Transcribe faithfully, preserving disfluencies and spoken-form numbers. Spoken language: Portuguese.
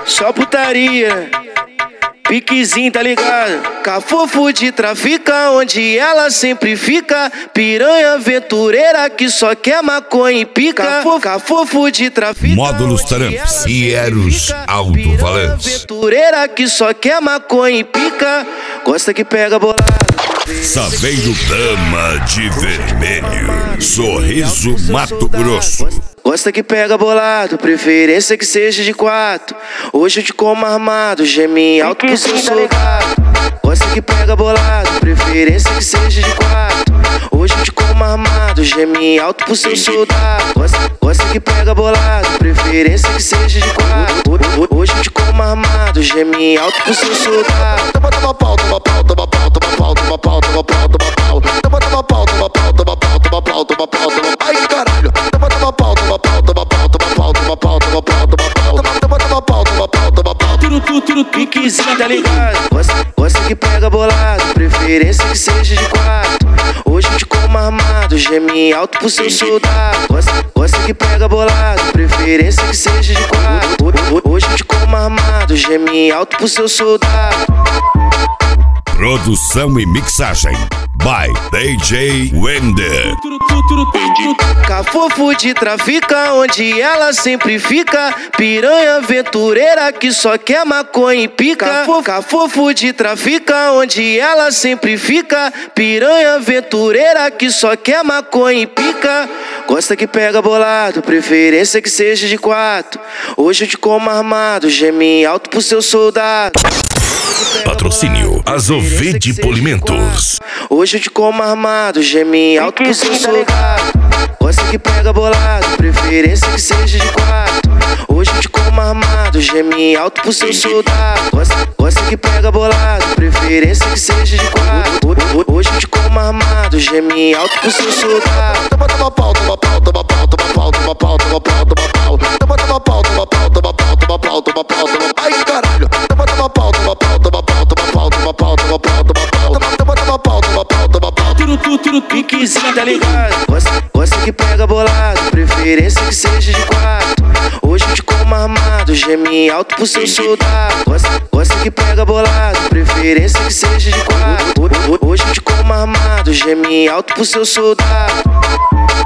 Só putaria, piquezinho, tá ligado? Cafofo de trafica, onde ela sempre fica. Piranha aventureira que só quer maconha e pica. Cafofo, cafofo de trafica. Módulos Tramps e Eros Alto-Valença. Aventureira que só quer maconha e pica. Gosta que pega bolado. Sabendo dama de vermelho. Sorriso Mato Grosso. Gosta que pega bolado, preferência que seja de quatro. Hoje eu te como armado, geme alto pro seu soldado. Gosta que pega bolado, preferência que seja de quatro. Hoje eu te como armado, geme alto pro seu soldado. Gosta, gosta que pega bolado, preferência que seja de quatro. Hoje eu te como armado, geme alto pro seu soldado. Toma, toma pau, toma pau, toma pau, toma pau, toma pau, toma pau, toma pau. Toma, toma pau, toma pau, toma pau, toma pau, toma pau, toma pau. Ai, caralho. Toma, toma pau, toma pau, toma pau, toma pau, toma pau, toma pau, toma pau. Toma, toma pau, toma pau, toma pau. Tiro, tiro, tiro, piquezinho, tá ligado? Gosta, gosta que pega bolado, preferência que seja de quatro. Hoje eu te como armado, geme alto pro seu soldado. Gosta, gosta que pega bolado, preferência que seja de quatro. Hoje eu te como armado, geme alto pro seu soldado. Produção e mixagem by D J Wender. Cafofo de trafica, onde ela sempre fica. Piranha aventureira que só quer maconha e pica. Cafofo, cafofo de trafica, onde ela sempre fica. Piranha aventureira que só quer maconha e pica. Gosta que pega bolado, preferência que seja de quatro. Hoje eu te como armado, geme alto pro seu soldado. Patrocínio Azovede Polimentos. Hoje eu te como armado, geme alto pro seu soldado. Gosta que pega bolado, preferência que seja de quatro. Hoje eu te como armado, geme alto pro seu soldado. Gosta, gosta que pega bolado, preferência que seja de quatro. Hoje eu te como armado, geme alto pro seu soldado. Toma, toma pau, toma pau, toma pau, toma pau, toma pau, toma pau, toma pau. Toma, toma pau, toma pau, toma pau, toma pau, toma pau, toma pau. Ai, caralho. Toma, toma pau, toma pau, toma pau, toma pau, toma pau, toma pau, toma pau. Toma, toma, toma pau, toma pau, toma pau. Tiro, tiro, tiro, piquezinho, tá ligado? Gosta, gosta que pega bolado, preferência que seja de quatro. Hoje eu te como armado, geme alto pro seu soldado. Gosta, gosta que pega bolado, preferência que seja de quatro. Hoje eu te como armado, geme alto pro seu soldado.